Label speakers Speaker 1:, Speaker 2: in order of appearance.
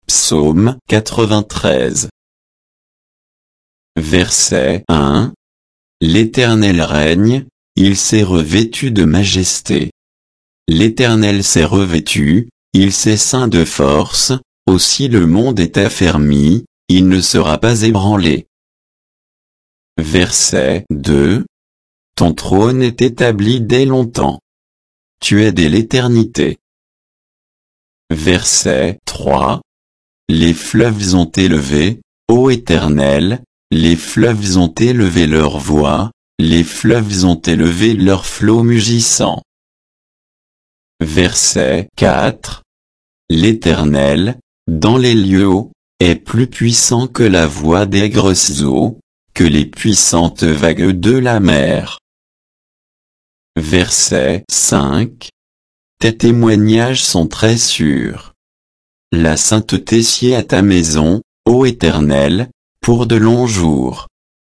Speaker 1: Psaume 93. Verset 1. L'Éternel règne, il s'est revêtu de majesté. L'Éternel s'est revêtu, il s'est ceint de force, aussi le monde est affermi, il ne sera pas ébranlé. Verset 2. Ton trône est établi dès longtemps. Tu es dès l'éternité. Verset 3. Les fleuves ont élevé, ô Éternel, les fleuves ont élevé leur voix, les fleuves ont élevé leurs flots mugissants. Verset 4. L'Éternel, dans les lieux hauts, est plus puissant que la voix des grosses eaux, que les puissantes vagues de la mer. Verset 5. Tes témoignages sont très sûrs. La sainteté sied à ta maison, ô Éternel, pour de longs jours.